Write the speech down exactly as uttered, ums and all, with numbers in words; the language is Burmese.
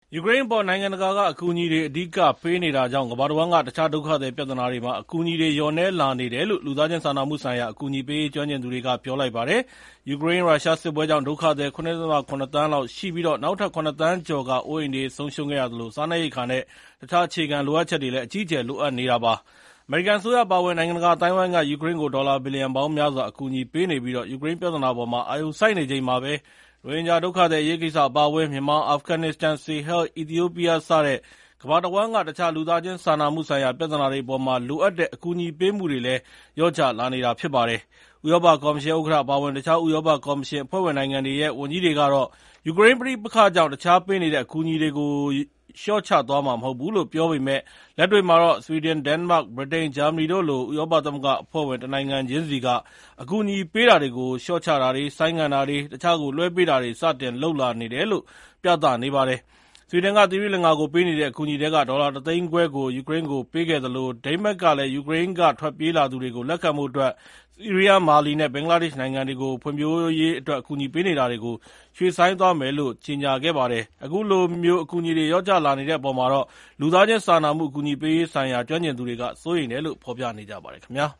ယူကရိန်းအပေါ်နိုင်ငံတကာကအကူအညီတွေအဓိကပေးနေတာကြောင့်ကမ္ဘာတဝန်းကတခြားဒုက္ခသည်ပြဿနာတွေမှာအကူအညီတွေလျော့နည်းလာနေတယ်လို့လူသားချင်းစာနာမှုဆိုင်ရာအကူအညီပေးရေးကျွမ်းကျင်သူတွေကပြောလိုက်ပါတယ်။ယူကရိန်း-ရုရှားစစ်ပွဲကြောင့်ဒုက္ခသည် ၇.၇ သန်းလောက်ရှိပြီးနောက်ထပ် ၇ သန်းကျော်ကအိုးအိမ်တွေဆုံးရှုံးခဲ့ရသလိုစားနပ်ရိက္ခာနဲ့တခြားအခြေခံလိုအပ်ချက်တွေလည်းအကြီးအကျယ်လိုအပ်နေတာပါ။အမေရိကန်အစိုးရအပါအဝင်နိုင်ငံတကာအသိုင်းအဝိုင်းကယူကရိန်းကိုဒေါ်လာဘီလီယံပေါင်းများစွာအကူအညီပေးနေပြီးယူကရိန်းပြဿနာအပေါ်အာရုံစိုက်နေချိန်မှာပဲရိုဟင်ဂျာဒုက္ခသည်အရေးကိစ္စအပါအဝင်မြန်မာ၊အာဖဂန်နစ္စတန်၊ဆီဟယ်၊အီသီယိုးပီးယားစတဲ့ကမ္ဘာတဝန်းကတခြားလူသားချင်းစာနာမှုဆိုင်ရာပြဿနာတွေအပေါ်လိုအပ်တဲ့အကူအညီပေးမှုတွေလည်းလျော့ကျလာနေတာဖြစ်ပါတယ်။ဥရောပကော်မရှင်ဥက္ကဋ္ဌအပါအဝင်တခြားဥရောပကော်မရှင်အဖွဲ့ဝင်နိုင်ငံတွေရဲ့ဝန်ကြီးတွေကတော့ယူကရိန်းပဋိပက္ခကြောင့်တခြားပေးနေတဲ့အကူအညီတွေကိုလျှော့ချသွားမှာမဟုတ်ဘူးလို့ပြောပေမယ့်လက်တွေ့မှာတော့ဆွီဒင်၊ဒိန်းမတ်၊ဗြိတိန်၊ဂျာမနီတို့လိုဥရောပသမဂ္ဂအဖွဲ့ဝင်တနိုင်ငံချင်းစီကအကူအညီပေးတာတွေကိုလျှော့ချတာတွေ၊ဆိုင်းငံ့တာတွေ၊တခြားကိုလွှဲပေးတာတွေစတင်လုပ်လာနေတယ်လို့ပြသနေပါတယ်။ဆွီဒင်ကသီရိလင်္ကာကိုပေးနေတဲ့အကူအညီထဲကဒေါ်လာတသိန်းခွဲကိုယူကရိန်းကိုပေးခဲ့သလိုဒိန်းမတ်ကလည်းယူကရိန်းကထွက်ပြေးလာသူတွေကိုလက်ခံဖို့အတွက်ဆီးရီးယား၊မာလီနဲ့ဘင်္ဂလားဒေ့ရှ်နိုင်ငံတွေကိုဖွံ့ဖြိုးရေးအတွက်အကူအညီပေးနေတာတွေကိုရွှေ့ဆိုင်းသွားမယ်လို့ကြေညာခဲ့ပါတယ်။အခုလိုအကူအညီတွေလျော့ကျလာနေတဲ့အပေါ်လူသားချင်းစာနာမှုအကူအညီပေးရေးဆိုင်ရာကျွမ်းကျင်သူတွေကစိုးရိမ်တယ်လို့ဖော်ပြနေကြပါတယ်ခင်ဗျာ